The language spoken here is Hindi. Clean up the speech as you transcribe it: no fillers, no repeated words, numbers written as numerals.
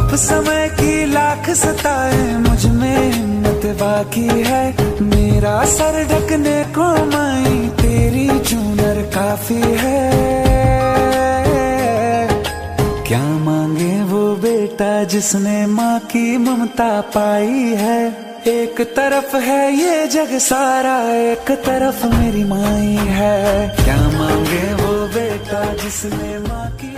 अब समय की लाख सताए, मुझ में हिम्मत बाकी है। मेरा सर ढकने को माई तेरी चूनर काफी है। क्या मांगे वो बेटा जिसने माँ की ममता पाई है। एक तरफ है ये जग सारा, एक तरफ मेरी माई है। क्या मांगे वो बेटा जिसने माँ की